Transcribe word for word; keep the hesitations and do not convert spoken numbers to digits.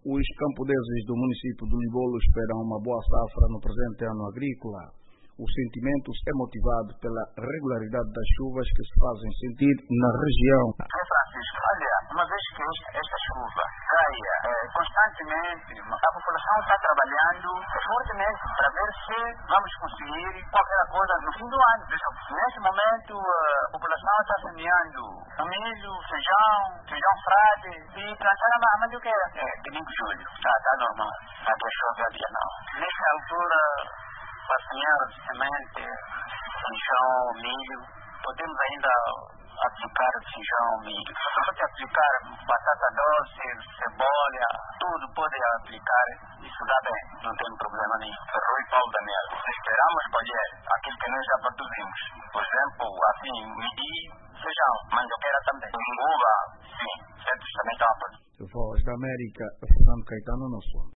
Os camponeses do município do Libolo esperam uma boa safra no presente ano agrícola. O sentimento é motivado pela regularidade das chuvas que se fazem sentir na região. Francisco, olha, uma vez que esta, esta chuva caia eh, constantemente, a população está trabalhando fortemente para ver se vamos conseguir qualquer coisa no fim do ano. Nesse momento, a população está semeando milho, feijão, feijão frade e plantar a mandioqueira. É, domingo de julho, está, está normal. Aqui a chuva dia não. Nessa altura, para semear semente, feijão, milho, podemos ainda aplicar feijão, milho. Pode aplicar batata doce, cebola, tudo pode aplicar. Isso dá bem, não tem problema nenhum. Rui Paulo Daniel, esperamos colher aquilo que nós já produzimos. Por exemplo, assim, milho, feijão, mandioqueira também. Uva, sim, certos também estão a produzir. Voz da América, Fernando Caetano, no som.